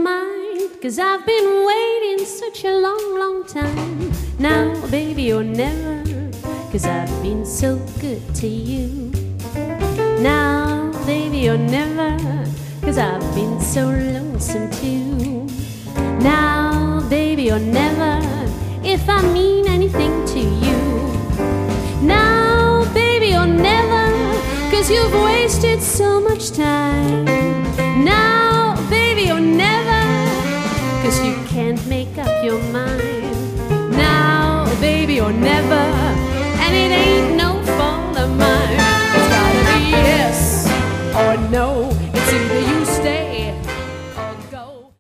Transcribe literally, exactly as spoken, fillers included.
mind, 'cause I've been waiting such a long, long time. Now, baby, or never, 'cause I've been so good to you. Now, baby, or never, 'cause I've been so lonesome too. Now, baby, or never, if I mean anything to you. Now, baby, or never, 'cause you've wasted so much time. Now, baby, or never, 'cause you can't make up your mind.